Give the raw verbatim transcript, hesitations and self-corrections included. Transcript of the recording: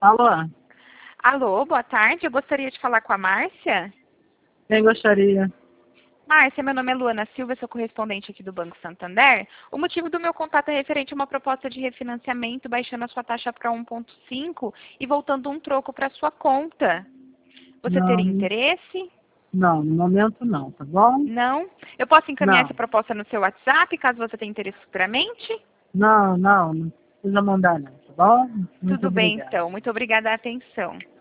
Alô? Alô, boa tarde. Eu gostaria de falar com a Márcia. Quem gostaria? Márcia, meu nome é Luana Silva, sou correspondente aqui do Banco Santander. O motivo do meu contato é referente a uma proposta de refinanciamento, baixando a sua taxa para um ponto cinco e voltando um troco para sua conta. Você Não, teria interesse? não, no momento não, tá bom? Não? Eu posso encaminhar Não, essa proposta no seu WhatsApp, caso você tenha interesse futuramente? não, não, não precisa mandar não, tá bom? Muito Tudo bem, obrigado. então. Muito obrigada a atenção.